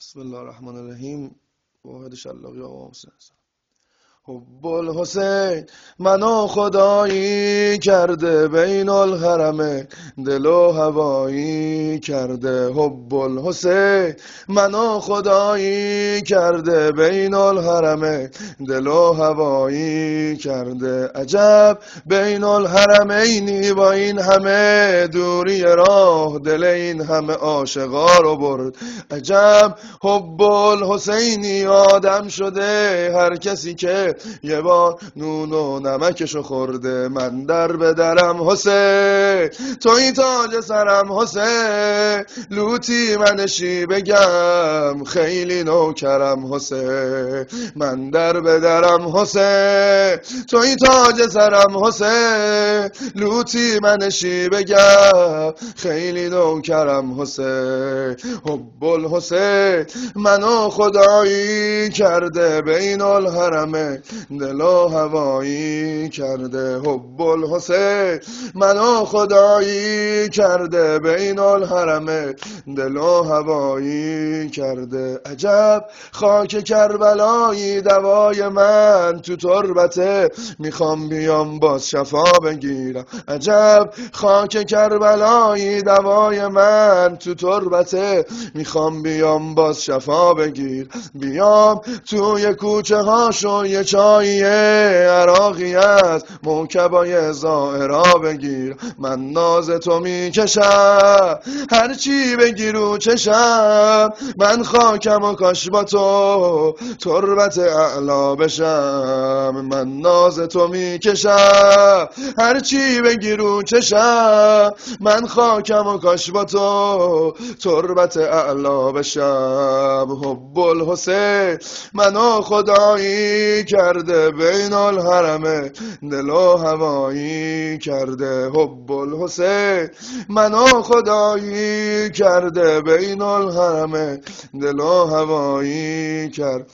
بسم الله الرحمن الرحیم. واحد شلاقی آقا حسین. حب الحسین منو خدایی کرده، بین الحرمه دل و هوایی کرده. حب الحسین منو خدایی کرده، بین الحرمه دل و هوایی کرده. عجب بین الحرمینی با این همه دوری راه، دل این همه عاشقا رو برد. عجب حب الحسینی آدم شده هر کسی که یه بار نون و نمکشو خورده. من در به درم حسین، توی تاج سرم حسین، لوتی منشی بگم خیلی نوکرم حسین. من در به درم حسین، توی تاج سرم حسین، لوتی منشی بگم خیلی نوکرم حسین. حب الحسین منو خدایی کرده، بین الحرمه دل و هوایی کرده. حب الحسین منو خدایی کرده، بین الحرمه دل و هوایی کرده. عجب خاک کربلایی دوای من تو تربته، میخوام بیام باز شفا بگیرم. عجب خاک کربلایی دوای من تو تربته، میخوام بیام باز شفا بگیر. بیام توی کوچه هاشو یه چایی عراقی از موکبای زائرا بگیر. من ناز تو میکشم هرچی بگیرو چشم، من خاکم و کاش با تو تربت اعلا بشم. من ناز تو میکشم هرچی بگیرو چشم، من خاکم و کاش با تو تربت اعلا بشم. حب الحسین منو خدایی کرده، بین الحرمه دل و هوایی کرده. حب الحسین منو خدایی کرده، بین الحرمه دل و هوایی کرد.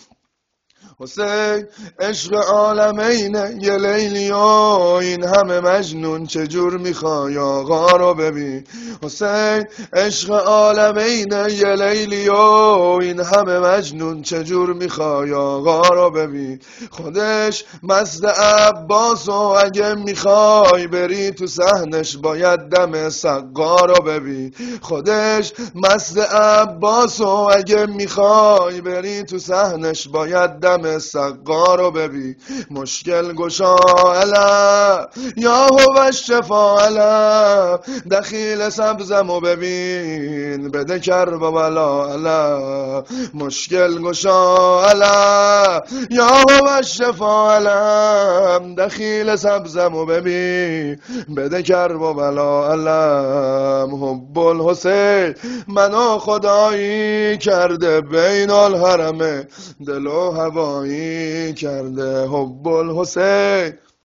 حسین عشق عالمینه یه لیلی و این همه مجنون، چجور میخوای آقا رو ببین. حسین عشق عالمینه یه لیلی و این همه مجنون، چجور میخوای آقا رو ببین. خودش مست عباس و اگه میخوای بری تو صحنش باید دم سقا رو ببین. خودش مست عباس و اگه میخوای بری تو صحنش باید دم سقا رو ببین. مشکل گشا علم یا هو الشفا علم، دخیل سبزمو ببین بده کرب و بلا علم. مشکل گشا علم یا هو الشفا علم، دخیل سبزمو ببین بده کرب و بلا علم. حب الحسین منو خدایی کرده، بین الحرمه دل و هوایی کرده. حب الحسین